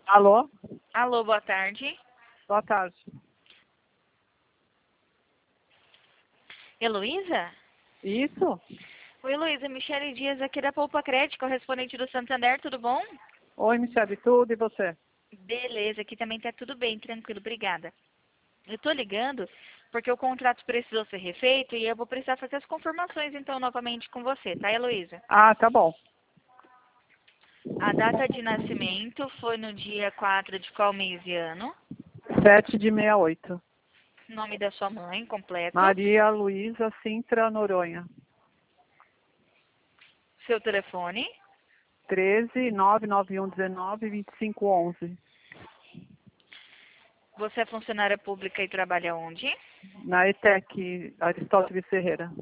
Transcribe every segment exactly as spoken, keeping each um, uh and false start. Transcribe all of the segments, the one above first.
Alô? Alô, boa tarde. Boa tarde. Heloísa? Isso? Oi, Heloísa. Michele Dias aqui da Poupa Crédito, correspondente do Santander, tudo bom? Oi, Michele, tudo e você? Beleza, aqui também tá tudo bem, tranquilo, obrigada. Eu tô ligando porque o contrato precisou ser refeito e eu vou precisar fazer as confirmações então novamente com você, tá, Heloísa? Ah, tá bom. A data de nascimento foi no dia quatro de qual mês e ano? Sete de sessenta e oito. Nome da sua mãe, completo. Maria Luísa Sintra Noronha. Seu telefone. treze, nove nove um dezenove, vinte e cinco onze. Você é funcionária pública e trabalha onde? Na E T E C, Aristóteles Ferreira.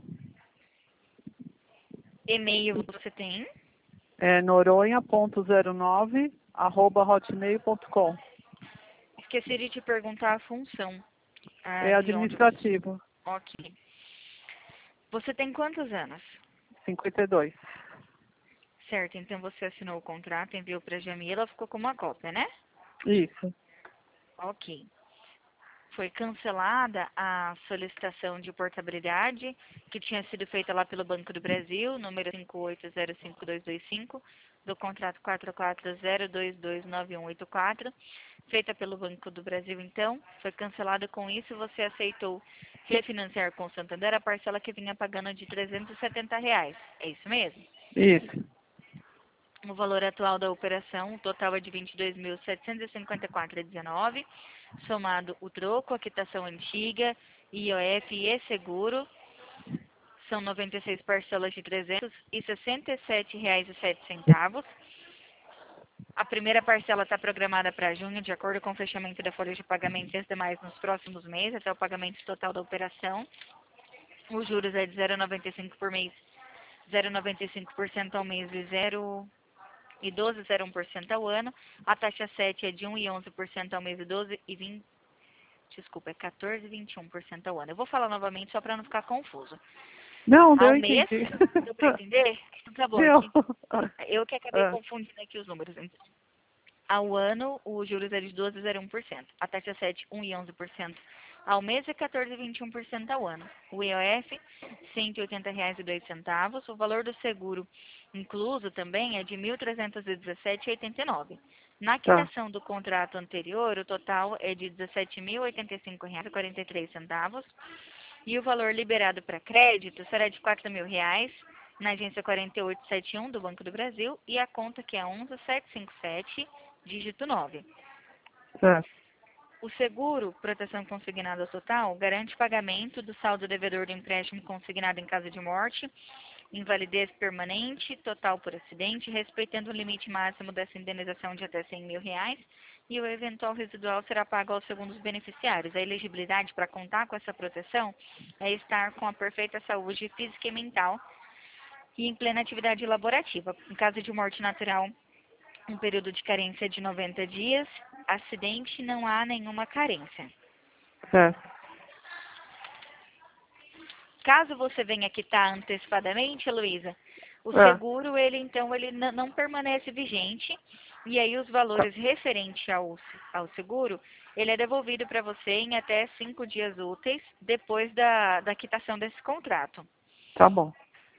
E-mail você tem? É noronha ponto zero nove, arroba hotmail ponto com. Esqueci de te perguntar a função. Ah, É de onde você... administrativo. Ok. Você tem quantos anos? cinquenta e dois. Certo, então você assinou o contrato, enviou para a Jamila, ficou com uma cópia, né? Isso. Ok. Foi cancelada a solicitação de portabilidade que tinha sido feita lá pelo Banco do Brasil, número cinco oito zero cinco dois dois cinco, do contrato quatro quatro zero dois dois nove um oito quatro, feita pelo Banco do Brasil, então, foi cancelada. Com isso, você aceitou refinanciar com o Santander a parcela que vinha pagando de trezentos e setenta reais. É isso mesmo? Isso. O valor atual da operação, o total é de vinte e dois mil setecentos e cinquenta e quatro reais e dezenove centavos, somado o troco, a quitação antiga, I O F e seguro, são noventa e seis parcelas de trezentos e sessenta e sete reais e sete centavos. A primeira parcela está programada para junho, de acordo com o fechamento da folha de pagamento e as demais nos próximos meses, até o pagamento total da operação. Os juros é de zero vírgula noventa e cinco por mês, zero vírgula noventa e cinco por cento ao mês e zero e doze vírgula zero um por cento ao ano. A taxa sete é de um vírgula onze por cento ao mês e doze e vinte, desculpa, é quatorze vírgula vinte e um por cento ao ano. Eu vou falar novamente só para não ficar confuso. Não, Ao deu, mês, entendi. deu para entender? Então tá bom, Deu. aqui. Eu que acabei Ah, confundindo aqui os números. Então, ao ano, os juros é de doze vírgula zero um por cento. A taxa sete, um vírgula onze por cento ao mês e quatorze vírgula vinte e um por cento ao ano. O I O F, cento e oitenta reais e dois centavos. O valor do seguro incluso também é de mil trezentos e dezessete reais e oitenta e nove centavos. Na tá. quitação do contrato anterior, o total é de dezessete mil e oitenta e cinco reais e quarenta e três centavos. E o valor liberado para crédito será de quatro mil reais na agência quarenta e oito setenta e um do Banco do Brasil e a conta que é onze sete cinco sete, dígito nove. Certo. O seguro, proteção consignada total, garante pagamento do saldo devedor do empréstimo consignado em caso de morte, invalidez permanente, total por acidente, respeitando o limite máximo dessa indenização de até cem mil reais, e o eventual residual será pago aos segundos beneficiários. A elegibilidade para contar com essa proteção é estar com a perfeita saúde física e mental e em plena atividade laborativa. Em caso de morte natural, um período de carência de noventa dias. Acidente, não há nenhuma carência. Certo. Caso você venha quitar antecipadamente, Luísa, o É, seguro, ele então, ele n- não permanece vigente, e aí os valores referentes ao, ao seguro, ele é devolvido para você em até cinco dias úteis depois da, da quitação desse contrato. tá bom.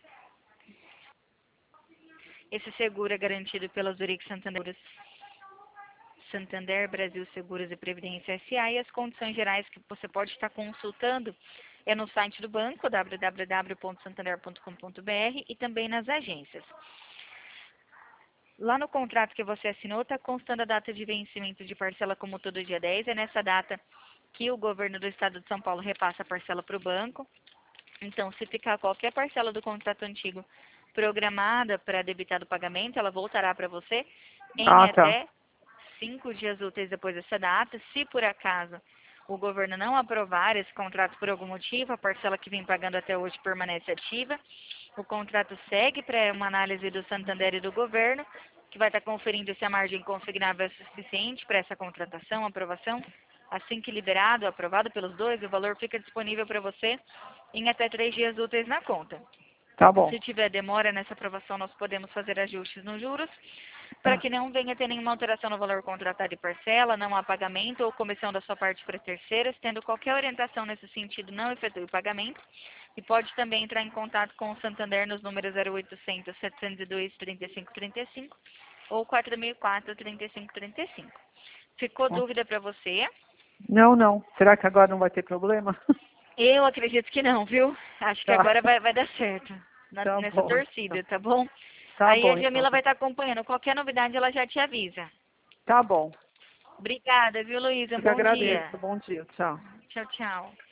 Esse seguro é garantido pela Zurich Santander, Santander, Brasil Seguros e Previdência S A, e as condições gerais que você pode estar consultando é no site do banco, w w w ponto santander ponto com ponto b r, e também nas agências. Lá no contrato que você assinou está constando a data de vencimento de parcela como todo dia dez. É nessa data que o governo do estado de São Paulo repassa a parcela para o banco. Então, se ficar qualquer parcela do contrato antigo programada para debitar do pagamento, ela voltará para você em Ah, tá. até cinco dias úteis depois dessa data. Se por acaso o governo não aprovar esse contrato por algum motivo, a parcela que vem pagando até hoje permanece ativa. O contrato segue para uma análise do Santander e do governo, que vai estar conferindo se a margem consignável é suficiente para essa contratação, aprovação. Assim que liberado, aprovado pelos dois, o valor fica disponível para você em até três dias úteis na conta. Tá bom. Se tiver demora nessa aprovação, nós podemos fazer ajustes nos juros. para que não venha ter nenhuma alteração no valor contratado e parcela, não há pagamento ou comissão da sua parte para terceiros. Tendo qualquer orientação nesse sentido, não efetue o pagamento. E pode também entrar em contato com o Santander nos números zero oitocentos, setecentos e dois, trinta e cinco trinta e cinco ou quatro mil e quatro, trinta e cinco trinta e cinco. Ficou dúvida para você? Não, não. Será que agora não vai ter problema? Eu acredito que não, viu? Acho que Tá. agora vai, vai dar certo na- Tá nessa bom. torcida, tá bom? Tá Aí bom, a Jamila então. vai estar acompanhando. Qualquer novidade ela já te avisa. Tá bom. Obrigada, viu, Luísa? Eu que Bom dia. agradeço. Bom dia. Tchau. Tchau, tchau.